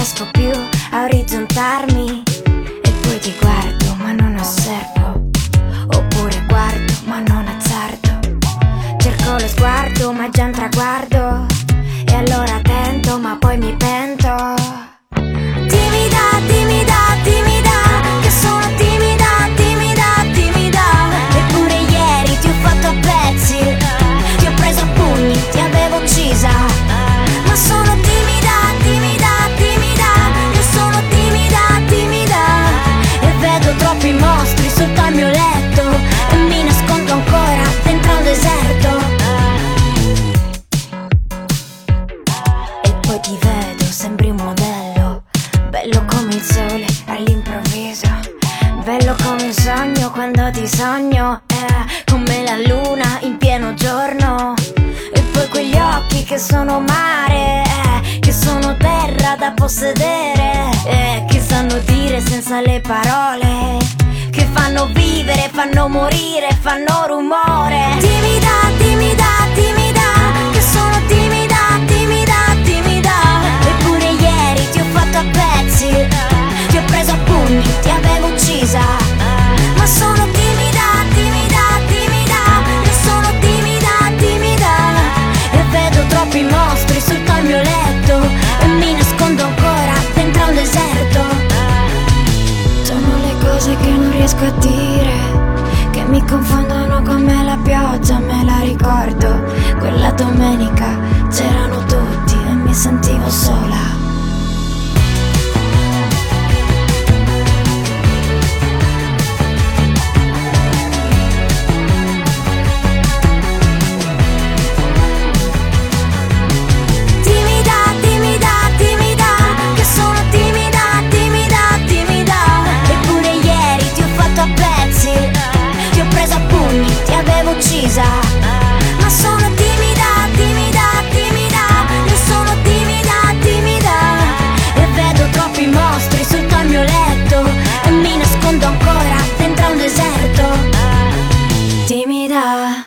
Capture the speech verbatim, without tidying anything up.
riesco più a orizzontarmi. E poi ti guardo ma non osservo, oppure guardo ma non azzardo. Cerco lo sguardo ma è già un traguardo, e allora tento ma poi mi pento. Timida, timida, timida, che sono timida, timida, timida. Eppure ieri ti ho fatto a pezzi, ti ho preso a pugni, ti avevo uccisa. Ma sono timida, timida, timida, io sono timida, timida. E vedo troppi mostri sotto al mio letto, e mi nascondo ancora dentro un deserto. E poi ti vedo, sembri un modello, bello come il sole all'improvviso, bello come un sogno quando ti sogno, eh, come la luna in pieno giorno. E poi quegli occhi che sono mare, eh, che sono terra da possedere, eh, che sanno dire senza le parole, che fanno vivere, fanno morire, fanno rumore. Timida, timida, timida, che sono timida, timida, timida. Eppure ieri ti ho fatto a pezzi, ti ho preso a pugni, ti avevo uccisa. Ma sono timida, timida, timida, io sono timida, timida. E vedo troppi mostri sotto al mio letto, e mi nascondo ancora dentro un deserto. Sono le cose che non riesco a dire, che mi confondono come la pioggia, me la ricordo. Quella domenica c'erano tutti e mi sentivo sola. Ti ho preso a pugni, ti avevo uccisa.